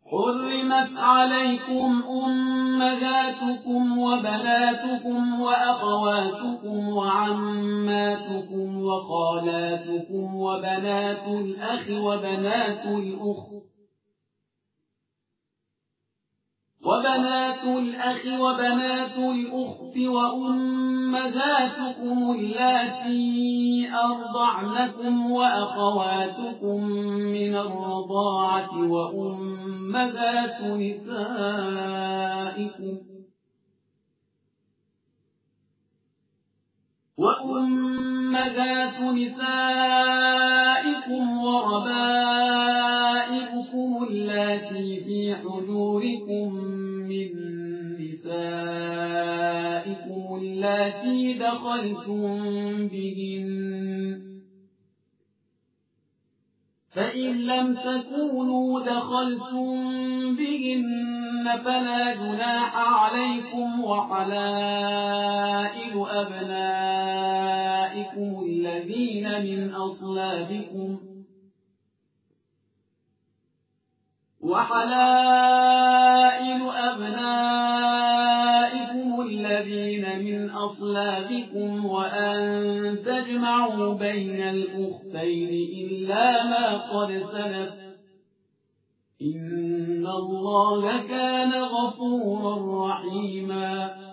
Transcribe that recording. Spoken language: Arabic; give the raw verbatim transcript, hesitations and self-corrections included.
حرمت عليكم أمهاتكم وبناتكم وأخواتكم وعماتكم وخالاتكم وبنات الأخ وبنات الأخت وبنات الأخ وبنات الأخت وأمهاتكم اللاتي أرضعنكم وأخواتكم من الرضاعة وأمهات نسائكم وأمهات نسائكم وربائبكم اللاتي في حجوركم من نسائكم اللاتي دخلتم بهن فإن لم تكونوا دخلتم بهن فلا جناح عليكم وحلائل أبنائكم الذين من أصلابكم وحلائل أبنائكم الذين من أصلابكم وأن تجمعوا بين الأختين إلا ما قد سلف إن الله كان غفورا رحيما